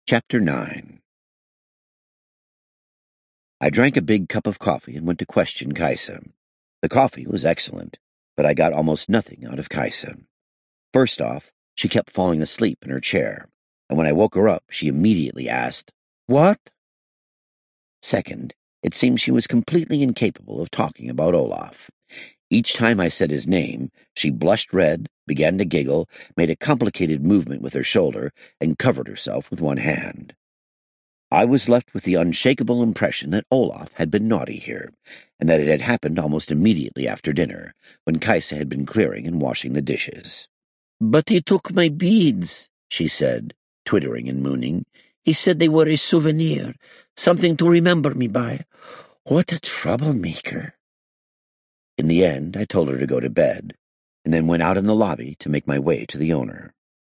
Chapter 9. I drank a big cup of coffee and went to question Kaisa. The coffee was excellent, but I got almost nothing out of Kaisa. First off, she kept falling asleep in her chair, and when I woke her up, she immediately asked, "What?" Second, it seemed she was completely incapable of talking about Olaf. Each time I said his name, she blushed red, began to giggle, made a complicated movement with her shoulder, and covered herself with one hand. I was left with the unshakable impression that Olaf had been naughty here, and that it had happened almost immediately after dinner, when Kaisa had been clearing and washing the dishes. "But he took my beads," she said, twittering and mooning. "He said they were a souvenir, something to remember me by. What a troublemaker." In the end, I told her to go to bed, and then went out in the lobby to make my way to the owner.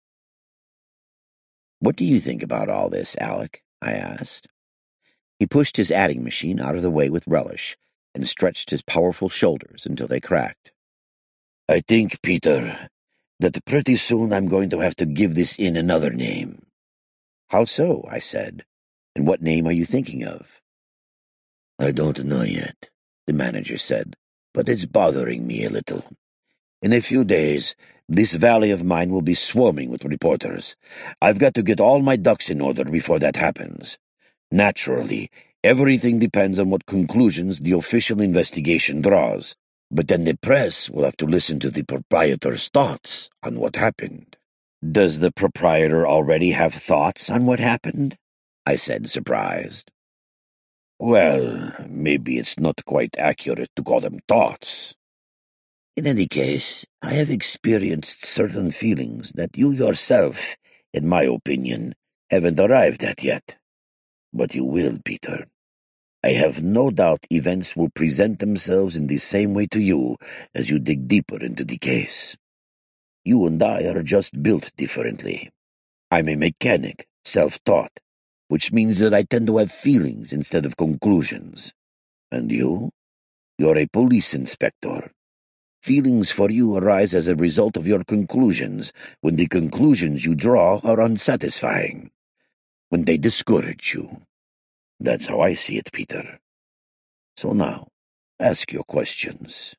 "What do you think about all this, Alec?" I asked. He pushed his adding machine out of the way with relish and stretched his powerful shoulders until they cracked. "I think, Peter, that pretty soon I'm going to have to give this inn another name." "How so?" I said. "And what name are you thinking of?" "I don't know yet," the manager said, "but it's bothering me a little. In a few days, this valley of mine will be swarming with reporters. I've got to get all my ducks in order before that happens. Naturally, everything depends on what conclusions the official investigation draws, but then the press will have to listen to the proprietor's thoughts on what happened." "Does the proprietor already have thoughts on what happened?" I said, surprised. "Well, maybe it's not quite accurate to call them thoughts. In any case, I have experienced certain feelings that you yourself, in my opinion, haven't arrived at yet. But you will, Peter. I have no doubt events will present themselves in the same way to you as you dig deeper into the case. You and I are just built differently. I'm a mechanic, self-taught, which means that I tend to have feelings instead of conclusions. And you? You're a police inspector. Feelings for you arise as a result of your conclusions when the conclusions you draw are unsatisfying, when they discourage you. That's how I see it, Peter. So now, ask your questions."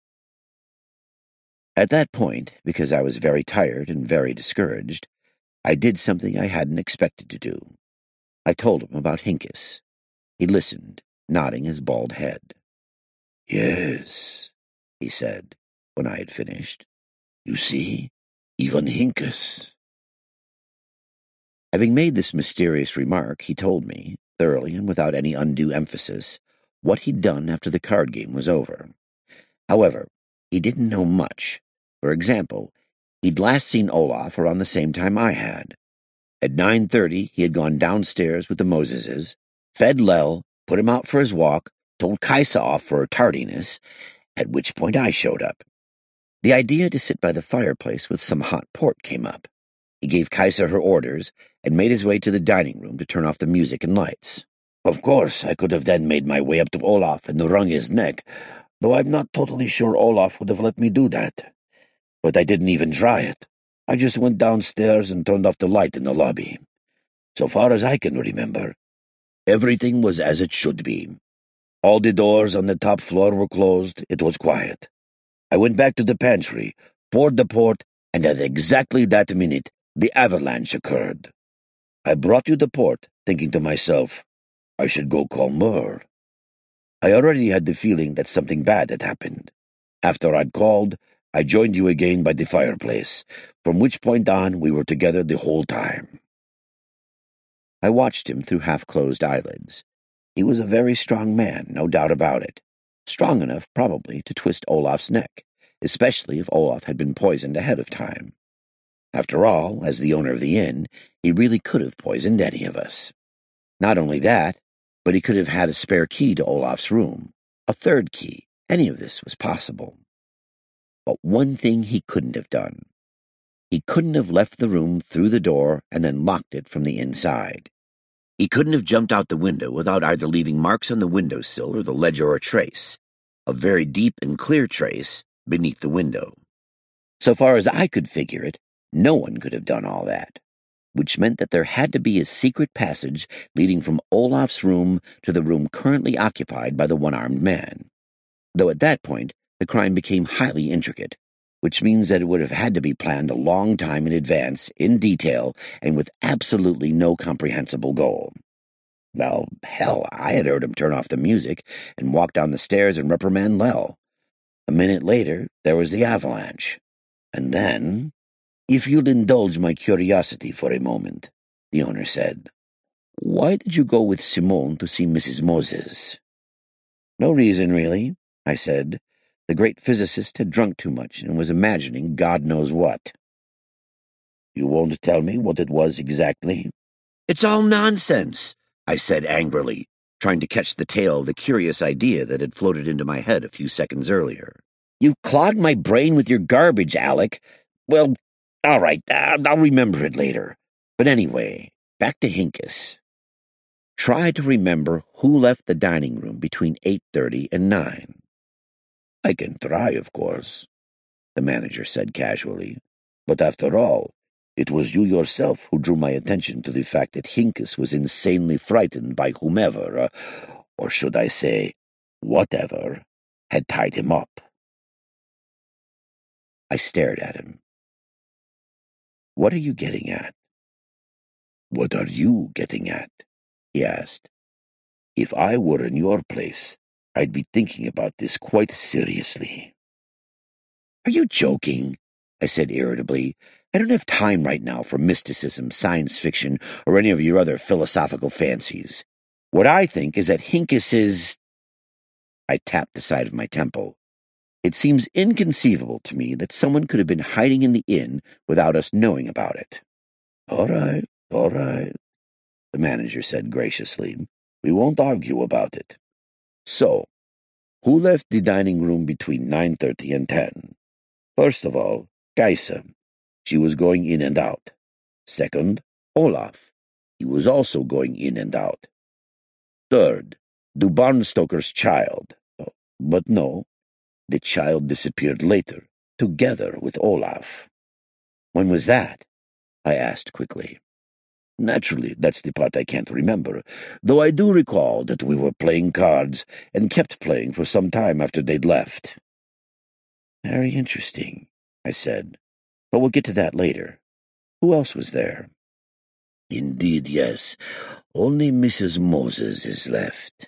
At that point, because I was very tired and very discouraged, I did something I hadn't expected to do. I told him about Hincus. He listened, nodding his bald head. "Yes," he said, when I had finished. "You see, even Hincus." Having made this mysterious remark, he told me, thoroughly and without any undue emphasis, what he'd done after the card game was over. However, he didn't know much. For example, he'd last seen Olaf around the same time I had. At 9:30, he had gone downstairs with the Moseses, fed Lel, put him out for his walk, told Kaisa off for her tardiness, at which point I showed up. The idea to sit by the fireplace with some hot port came up. He gave Kaisa her orders and made his way to the dining room to turn off the music and lights. Of course, I could have then made my way up to Olaf and wrung his neck, though I'm not totally sure Olaf would have let me do that. But I didn't even try it. I just went downstairs and turned off the light in the lobby. So far as I can remember, everything was as it should be. All the doors on the top floor were closed. It was quiet. I went back to the pantry, poured the port, and at exactly that minute, the avalanche occurred. I brought you the port, thinking to myself, I should go call Mur. I already had the feeling that something bad had happened. After I'd called, I joined you again by the fireplace, from which point on we were together the whole time." I watched him through half-closed eyelids. He was a very strong man, no doubt about it. Strong enough, probably, to twist Olaf's neck, especially if Olaf had been poisoned ahead of time. After all, as the owner of the inn, he really could have poisoned any of us. Not only that, but he could have had a spare key to Olaf's room, a third key. Any of this was possible. But one thing he couldn't have done. He couldn't have left the room through the door and then locked it from the inside. He couldn't have jumped out the window without either leaving marks on the windowsill or the ledge or a trace, a very deep and clear trace, beneath the window. So far as I could figure it, no one could have done all that. which meant that there had to be a secret passage leading from Olaf's room to the room currently occupied by the one-armed man. Though at that point, the crime became highly intricate, which means that it would have had to be planned a long time in advance, in detail, and with absolutely no comprehensible goal. Well, hell, I had heard him turn off the music and walk down the stairs and reprimand Lel. A minute later, there was the avalanche. And then, "If you'll indulge my curiosity for a moment," the owner said, "why did you go with Simone to see Mrs. Moses?" "No reason, really," I said. The great physicist had drunk too much and was imagining God knows what. "You won't tell me what it was exactly?" "It's all nonsense," I said angrily, trying to catch the tail of the curious idea that had floated into my head a few seconds earlier. "You've clogged my brain with your garbage, Alec. Well, all right, I'll remember it later. But anyway, back to Hincus. Try to remember who left the dining room between 8:30 and 9. "I can try, of course," the manager said casually. "But after all, it was you yourself who drew my attention to the fact that Hincus was insanely frightened by whomever, or should I say, whatever, had tied him up." I stared at him. "What are you getting at?" "What are you getting at?" he asked. "If I were in your place, I'd be thinking about this quite seriously." "Are you joking?" I said irritably. "I don't have time right now for mysticism, science fiction, or any of your other philosophical fancies. What I think is that Hincus is—" I tapped the side of my temple. "It seems inconceivable to me that someone could have been hiding in the inn without us knowing about it." All right, the manager said graciously. "We won't argue about it. So, who left the dining room between 9:30 and 10? First of all, Kaisa. She was going in and out. Second, Olaf. He was also going in and out. Third, the barnstoker's child. But no, the child disappeared later, together with Olaf." "When was that?" I asked quickly. "Naturally, that's the part I can't remember, though I do recall that we were playing cards and kept playing for some time after they'd left." "Very interesting," I said, "but we'll get to that later. Who else was there?" "Indeed, yes. Only Mrs. Moses is left."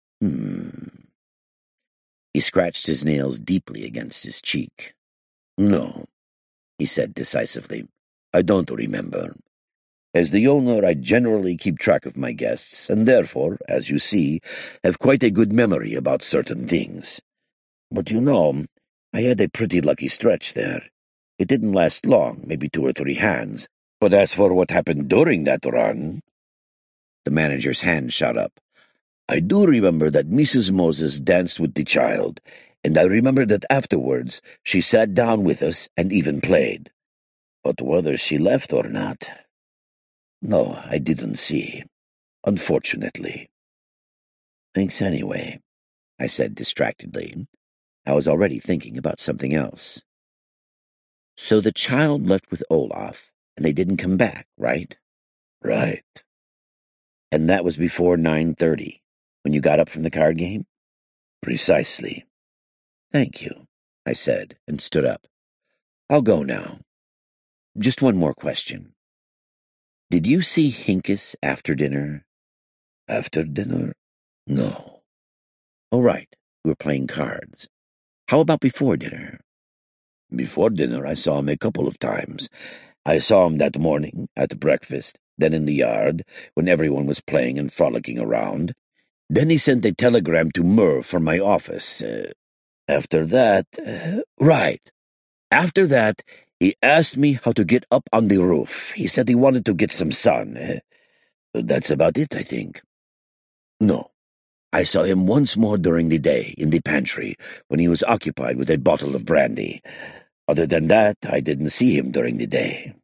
He scratched his nails deeply against his cheek. "No," he said decisively. "I don't remember. As the owner, I generally keep track of my guests, and therefore, as you see, have quite a good memory about certain things. But you know, I had a pretty lucky stretch there. It didn't last long, maybe 2 or 3 hands. But as for what happened during that run—" The manager's hand shot up. "I do remember that Mrs. Moses danced with the child, and I remember that afterwards she sat down with us and even played. But whether she left or not— no, I didn't see, unfortunately." "Thanks anyway," I said distractedly. I was already thinking about something else. "So the child left with Olaf, and they didn't come back, right?" "Right." "And that was before 9:30, when you got up from the card game?" "Precisely." "Thank you," I said, and stood up. "I'll go now. Just one more question. Did you see Hincus after dinner?" "After dinner? No." "Oh, right. We were playing cards. How about before dinner?" "Before dinner I saw him a couple of times. I saw him that morning, at breakfast, then in the yard, when everyone was playing and frolicking around. Then he sent a telegram to Merv from my office. After that— right. After that, he asked me how to get up on the roof. He said he wanted to get some sun. That's about it, I think. No. I saw him once more during the day, in the pantry, when he was occupied with a bottle of brandy. Other than that, I didn't see him during the day."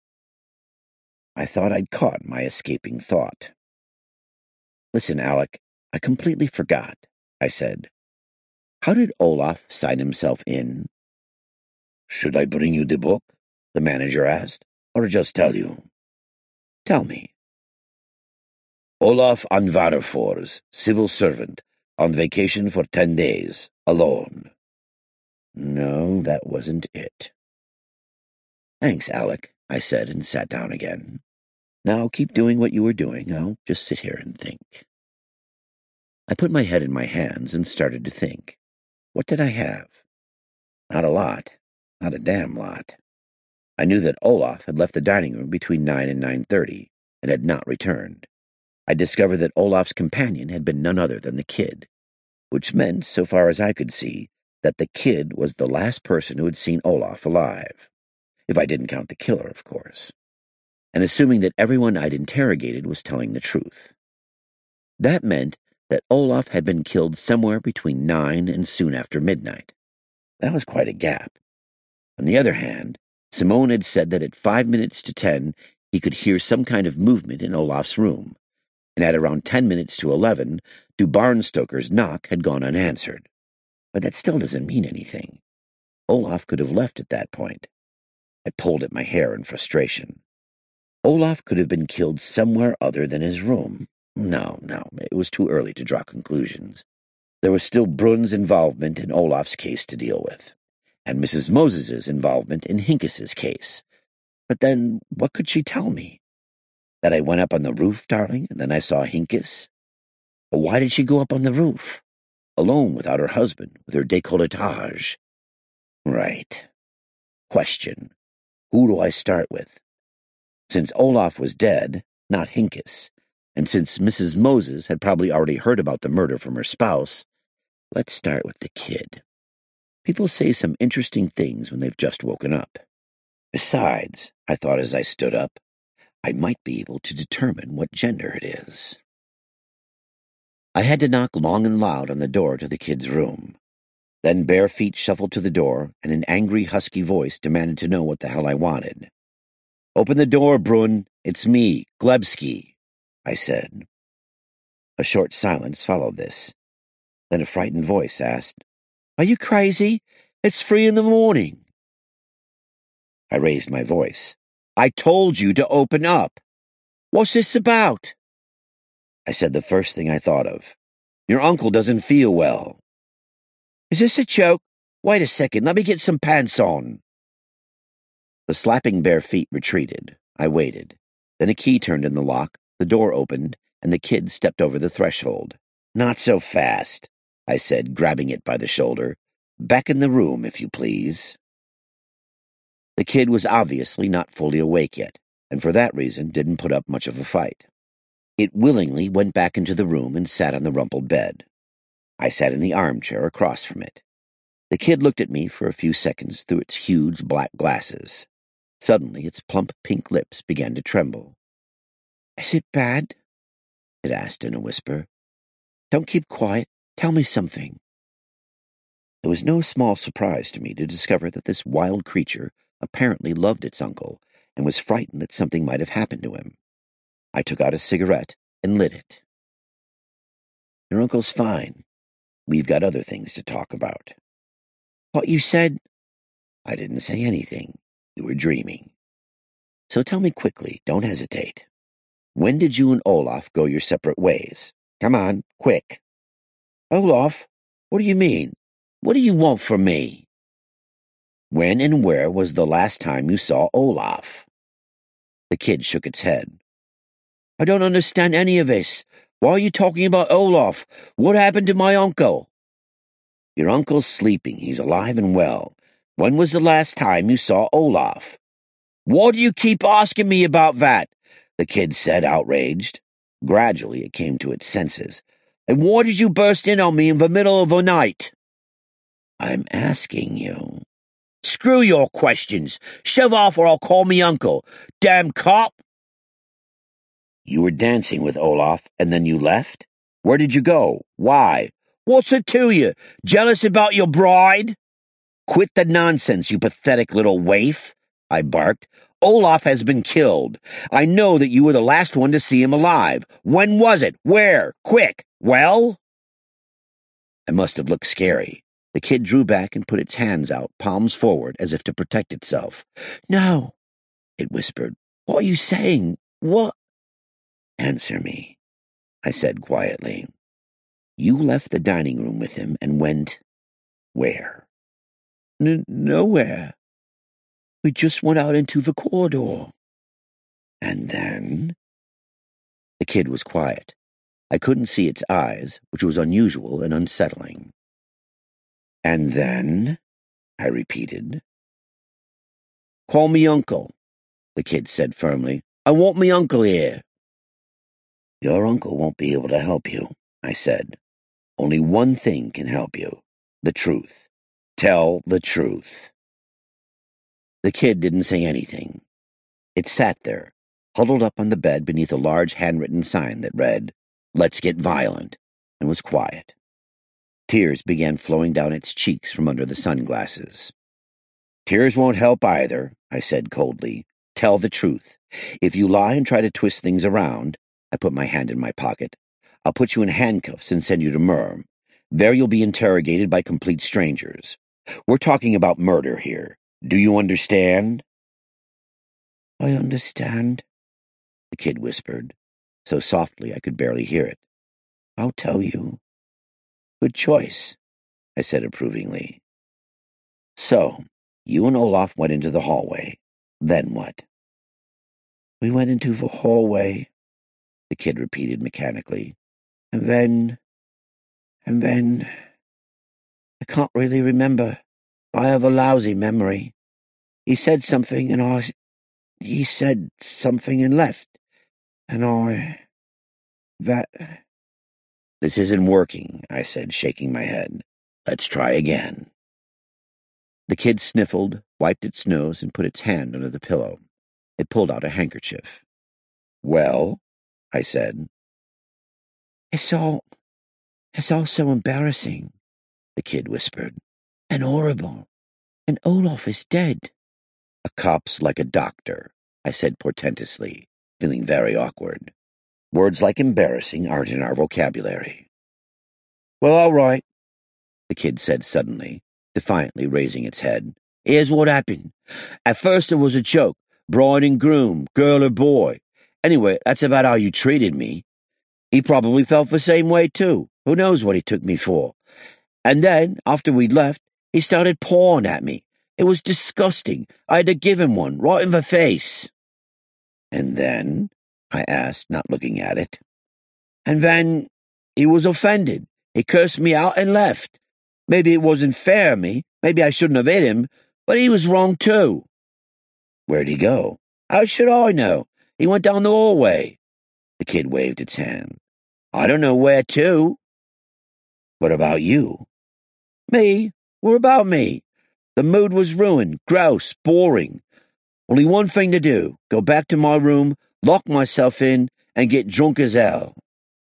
I thought I'd caught my escaping thought. "Listen, Alec, I completely forgot," I said. "How did Olaf sign himself in?" "Should I bring you the book?" the manager asked, "or just tell you?" Tell me. Olaf Anvarefors, civil servant, on vacation for 10 days, alone. No, that wasn't it. Thanks, Alec, I said and sat down again. Now keep doing what you were doing. I'll just sit here and think. I put my head in my hands and started to think. What did I have? Not a lot. Not a damn lot. I knew that Olaf had left the dining room between 9 and 9:30 and had not returned. I discovered that Olaf's companion had been none other than the kid, which meant, so far as I could see, that the kid was the last person who had seen Olaf alive. If I didn't count the killer, of course. And assuming that everyone I'd interrogated was telling the truth. That meant that Olaf had been killed somewhere between 9 and soon after midnight. That was quite a gap. On the other hand, Simone had said that at 5 minutes to 10 he could hear some kind of movement in Olaf's room, and at around 10 minutes to 11, Du Barnstoker's knock had gone unanswered. But that still doesn't mean anything. Olaf could have left at that point. I pulled at my hair in frustration. Olaf could have been killed somewhere other than his room. No, it was too early to draw conclusions. There was still Brunn's involvement in Olaf's case to deal with, and Mrs. Moses's involvement in Hinkes's case. But then, what could she tell me? That I went up on the roof, darling, and then I saw Hinkes? But why did she go up on the roof? Alone without her husband, with her décolletage. Right. Question. Who do I start with? Since Olaf was dead, not Hinkes, and since Mrs. Moses had probably already heard about the murder from her spouse, let's start with the kid. People say some interesting things when they've just woken up. Besides, I thought as I stood up, I might be able to determine what gender it is. I had to knock long and loud on the door to the kid's room. Then bare feet shuffled to the door, and an angry, husky voice demanded to know what the hell I wanted. "Open the door, Brunn. It's me, Glebski," I said. A short silence followed this. Then a frightened voice asked, "Are you crazy? It's 3 in the morning." I raised my voice. "I told you to open up. What's this about?" I said the first thing I thought of. "Your uncle doesn't feel well." "Is this a joke? Wait a second, let me get some pants on." The slapping bare feet retreated. I waited. Then a key turned in the lock, the door opened, and the kid stepped over the threshold. "Not so fast," I said, grabbing it by the shoulder. "Back in the room, if you please." The kid was obviously not fully awake yet, and for that reason didn't put up much of a fight. It willingly went back into the room and sat on the rumpled bed. I sat in the armchair across from it. The kid looked at me for a few seconds through its huge black glasses. Suddenly its plump pink lips began to tremble. "Is it bad?" it asked in a whisper. "Don't keep quiet. Tell me something." It was no small surprise to me to discover that this wild creature apparently loved its uncle and was frightened that something might have happened to him. I took out a cigarette and lit it. "Your uncle's fine. We've got other things to talk about." "What you said—" "I didn't say anything. You were dreaming. So tell me quickly, don't hesitate. When did you and Olaf go your separate ways? Come on, quick." "Olaf? What do you mean? What do you want from me?" "When and where was the last time you saw Olaf?" The kid shook its head. "I don't understand any of this. Why are you talking about Olaf? What happened to my uncle?" "Your uncle's sleeping. He's alive and well. When was the last time you saw Olaf?" "Why do you keep asking me about that?" the kid said, outraged. Gradually it came to its senses. "And why did you burst in on me in the middle of the night?" "I'm asking you." "Screw your questions. Shove off or I'll call me uncle. Damn cop." "You were dancing with Olaf and then you left? Where did you go? Why?" "What's it to you? Jealous about your bride?" "Quit the nonsense, you pathetic little waif," I barked. "Olaf has been killed. I know that you were the last one to see him alive. When was it? Where? Quick. Well?" I must have looked scary. The kid drew back and put its hands out, palms forward, as if to protect itself. "No," it whispered. "What are you saying? What? Answer me, I said quietly. You left the dining room with him and went where? Nowhere. We just went out into the corridor. And then? The kid was quiet. I couldn't see its eyes, which was unusual and unsettling. And then? I repeated. Call me uncle, the kid said firmly. I want me uncle here. Your uncle won't be able to help you, I said. Only one thing can help you. The truth. Tell the truth. The kid didn't say anything. It sat there, huddled up on the bed beneath a large handwritten sign that read, Let's Get Violent, and was quiet. Tears began flowing down its cheeks from under the sunglasses. Tears won't help either, I said coldly. Tell the truth. If you lie and try to twist things around, I put my hand in my pocket, I'll put you in handcuffs and send you to Murr. There you'll be interrogated by complete strangers. We're talking about murder here. Do you understand? I understand, the kid whispered, so softly I could barely hear it. I'll tell you. Good choice, I said approvingly. So, you and Olaf went into the hallway. Then what? We went into the hallway, the kid repeated mechanically. And then, I can't really remember. I have a lousy memory. He said something and he said something and left. And This isn't working, I said, shaking my head. Let's try again. The kid sniffled, wiped its nose, and put its hand under the pillow. It pulled out a handkerchief. Well, I said. It's all so embarrassing, the kid whispered. And horrible. And Olaf is dead. A cop's like a doctor, I said portentously, feeling very awkward. Words like embarrassing aren't in our vocabulary. Well, all right, the kid said suddenly, defiantly raising its head. Here's what happened. At first it was a joke. Bride and groom, girl or boy. Anyway, that's about how you treated me. He probably felt the same way, too. Who knows what he took me for? And then, after we'd left, he started pawing at me. It was disgusting. I had to give him one, right in the face. And then? I asked, not looking at it. And then he was offended. He cursed me out and left. Maybe it wasn't fair of me. Maybe I shouldn't have hit him. But he was wrong, too. Where'd he go? How should I know? He went down the hallway. The kid waved its hand. I don't know where to. What about you? Me? What about me? The mood was ruined, gross, boring. Only one thing to do, go back to my room, lock myself in, and get drunk as hell.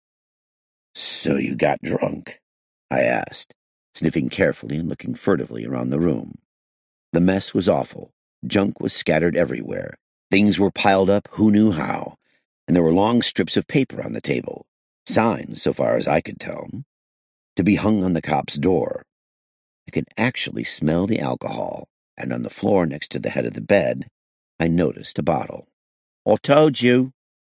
So you got drunk? I asked, sniffing carefully and looking furtively around the room. The mess was awful. Junk was scattered everywhere. Things were piled up who knew how, and there were long strips of paper on the table, signs, so far as I could tell, to be hung on the cop's door. I could actually smell the alcohol, and on the floor next to the head of the bed, I noticed a bottle. I told you.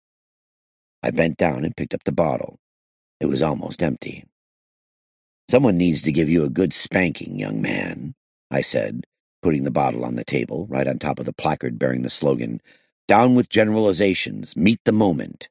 I bent down and picked up the bottle. It was almost empty. Someone needs to give you a good spanking, young man, I said, putting the bottle on the table, right on top of the placard bearing the slogan, Down with generalizations, meet the moment.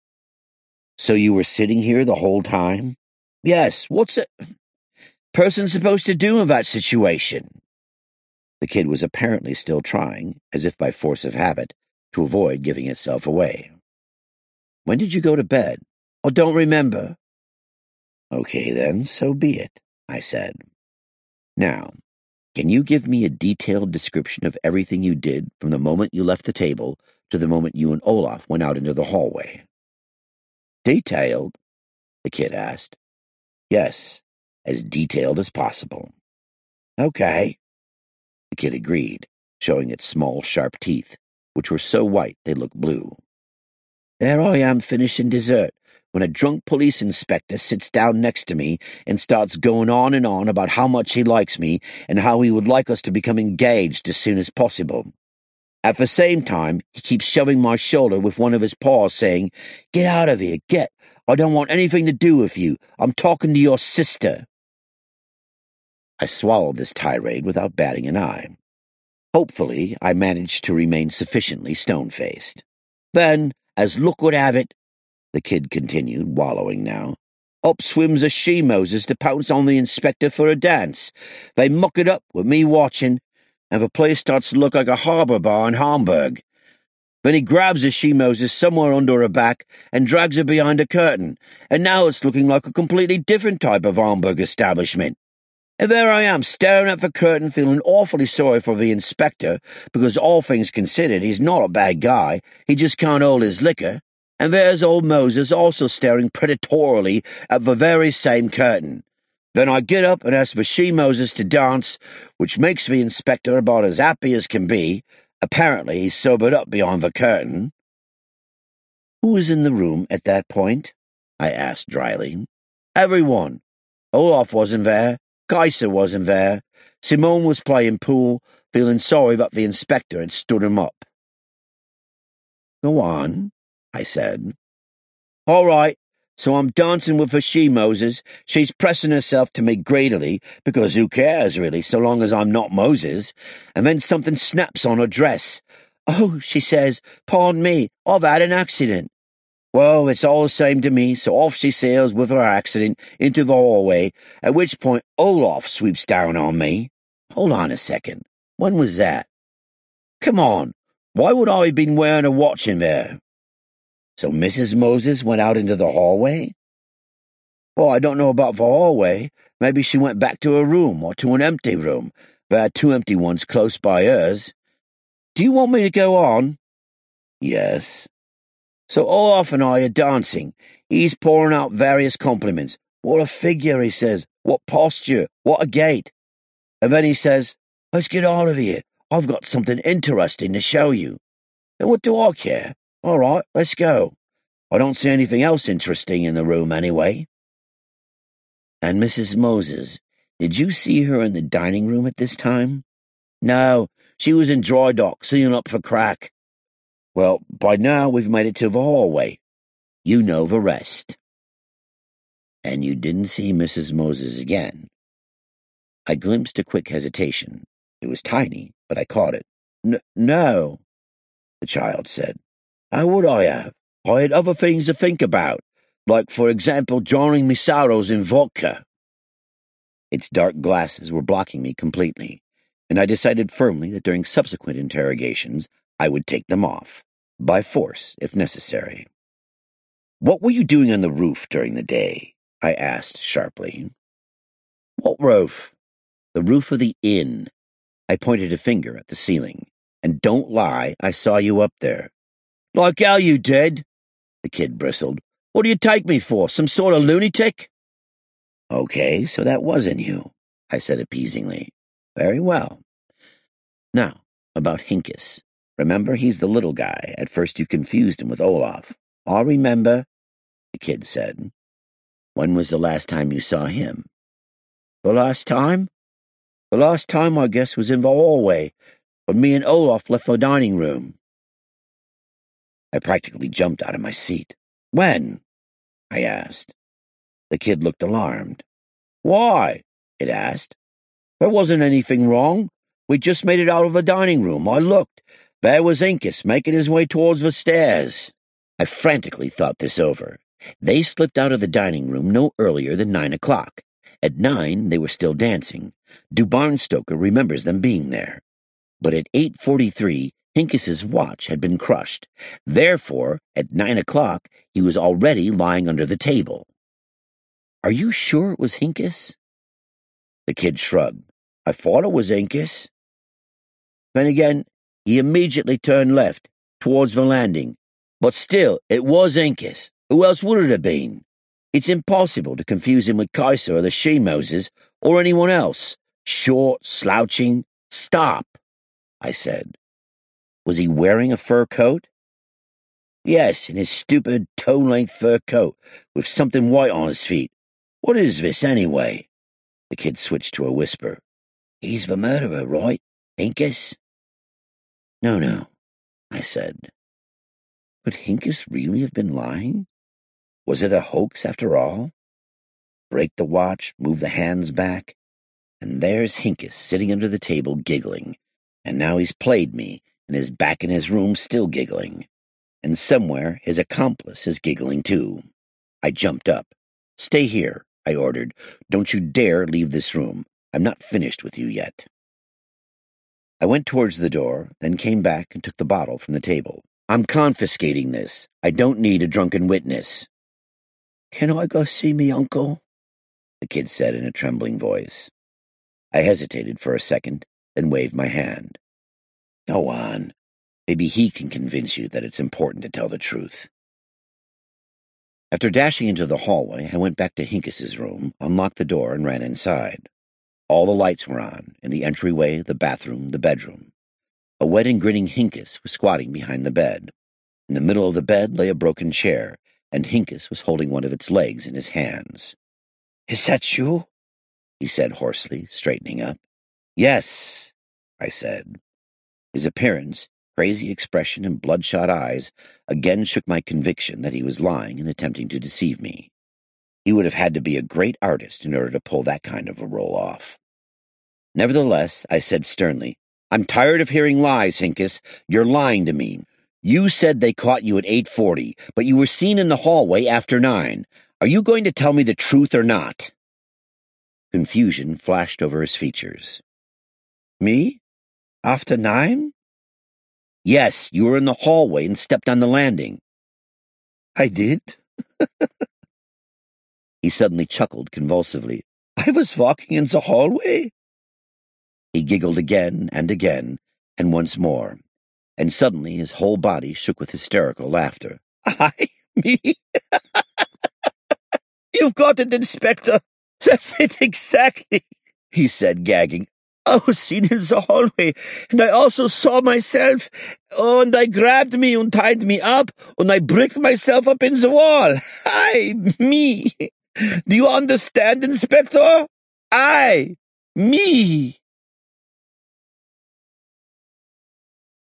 So you were sitting here the whole time? Yes, what's a person supposed to do in that situation? The kid was apparently still trying, as if by force of habit, to avoid giving itself away. When did you go to bed? I don't remember. Okay then, so be it, I said. Now, can you give me a detailed description of everything you did from the moment you left the table to the moment you and Olaf went out into the hallway? Detailed? The kid asked. Yes, as detailed as possible. Okay. The kid agreed, showing its small, sharp teeth, which were so white they looked blue. There I am finishing dessert, when a drunk police inspector sits down next to me and starts going on and on about how much he likes me and how he would like us to become engaged as soon as possible. At the same time, he keeps shoving my shoulder with one of his paws, saying, "Get out of here, get! I don't want anything to do with you. I'm talking to your sister." I swallowed this tirade without batting an eye. Hopefully, I managed to remain sufficiently stone-faced. "Then, as luck would have it," the kid continued, wallowing now, "up swims a she-Moses to pounce on the inspector for a dance. They muck it up with me watching, and the place starts to look like a harbour bar in Hamburg. Then he grabs a she-Moses somewhere under her back and drags her behind a curtain, and now it's looking like a completely different type of Hamburg establishment. And there I am, staring at the curtain, feeling awfully sorry for the inspector, because all things considered, he's not a bad guy, he just can't hold his liquor. And there's old Moses also staring predatorily at the very same curtain. Then I get up and ask for she-Moses to dance, which makes the inspector about as happy as can be. Apparently he's sobered up beyond the curtain." "Who was in the room at that point?" I asked dryly. "Everyone. Olaf wasn't there. Kaiser wasn't there. Simone was playing pool, feeling sorry that the inspector had stood him up." "Go on," I said. "All right. So I'm dancing with her she-Moses. She's pressing herself to me greedily, because who cares, really, so long as I'm not Moses. And then something snaps on her dress. 'Oh,' she says, 'pardon me, I've had an accident.' Well, it's all the same to me, so off she sails with her accident into the hallway, at which point Olaf sweeps down on me." "Hold on a second. When was that?" "Come on. Why would I have been wearing a watch in there?" "So Mrs. Moses went out into the hallway?" "Well, I don't know about the hallway. Maybe she went back to her room, or to an empty room. There are 2 empty ones close by hers. Do you want me to go on?" "Yes." "So Olaf and I are dancing. He's pouring out various compliments. 'What a figure,' he says. 'What posture. What a gait.' And then he says, 'Let's get out of here. I've got something interesting to show you.' And what do I care? All right, let's go. I don't see anything else interesting in the room anyway." "And Mrs. Moses, did you see her in the dining room at this time?" "No, she was in dry dock, sealing up for crack." "Well, by now we've made it to the hallway. You know the rest." "And you didn't see Mrs. Moses again?" I glimpsed a quick hesitation. It was tiny, but I caught it. No," the child said. "How would I have? I had other things to think about, like, for example, drowning me sorrows in vodka." Its dark glasses were blocking me completely, and I decided firmly that during subsequent interrogations I would take them off, by force if necessary. "What were you doing on the roof during the day?" I asked sharply. "What roof?" "The roof of the inn." I pointed a finger at the ceiling. "And don't lie, I saw you up there." "Like how you did?" The kid bristled. "What do you take me for, some sort of lunatic?" "Okay, so that wasn't you," I said appeasingly. "Very well. Now, about Hincus. Remember, he's the little guy. At first you confused him with Olaf." "I remember," the kid said. "When was the last time you saw him?" "The last time? The last time, I guess, was in the hallway, when me and Olaf left the dining room." I practically jumped out of my seat. "When?" I asked. The kid looked alarmed. "Why?" it asked. "There wasn't anything wrong. We just made it out of the dining room. I looked. There was Hincus making his way towards the stairs." I frantically thought this over. They slipped out of the dining room no earlier than 9 o'clock. At 9, they were still dancing. Du Barnstoker remembers them being there. But at 8:43, Hincus's watch had been crushed. Therefore, at 9 o'clock, he was already lying under the table. "Are you sure it was Hincus?" The kid shrugged. "I thought it was Hincus. Then again, he immediately turned left, towards the landing. But still, it was Hincus. Who else would it have been? It's impossible to confuse him with Kaiser or the she-Moses, or anyone else. Short, slouching. Stop," I said. "Was he wearing a fur coat?" "Yes, in his stupid toe-length fur coat, with something white on his feet. What is this, anyway?" The kid switched to a whisper. "He's the murderer, right? Hincus?" No, I said. Could Hincus really have been lying? Was it a hoax after all? Break the watch, move the hands back, and there's Hincus sitting under the table giggling, and now he's played me and is back in his room still giggling. And somewhere his accomplice is giggling too. I jumped up. Stay here, I ordered. Don't you dare leave this room. I'm not finished with you yet. I went towards the door, then came back and took the bottle from the table. I'm confiscating this. I don't need a drunken witness. Can I go see me uncle? The kid said in a trembling voice. I hesitated for a second, then waved my hand. Go on. Maybe he can convince you that it's important to tell the truth. After dashing into the hallway, I went back to Hincus's room, unlocked the door, and ran inside. All the lights were on, in the entryway, the bathroom, the bedroom. A wet and grinning Hincus was squatting behind the bed. In the middle of the bed lay a broken chair, and Hincus was holding one of its legs in his hands. Is that you? He said hoarsely, straightening up. Yes, I said. His appearance, crazy expression, and bloodshot eyes again shook my conviction that he was lying and attempting to deceive me. He would have had to be a great artist in order to pull that kind of a role off. Nevertheless, I said sternly, I'm tired of hearing lies, Hincus. You're lying to me. You said they caught you at 8:40, but you were seen in the hallway after 9. Are you going to tell me the truth or not? Confusion flashed over his features. Me? After 9? Yes, you were in the hallway and stepped on the landing. I did? He suddenly chuckled convulsively. I was walking in the hallway? He giggled again, and once more, and suddenly his whole body shook with hysterical laughter. Me? You've got it, Inspector. That's it exactly, he said, gagging. I was seen in the hallway, and I also saw myself, and I grabbed me and tied me up, and I bricked myself up in the wall. Me. Do you understand, Inspector? Me.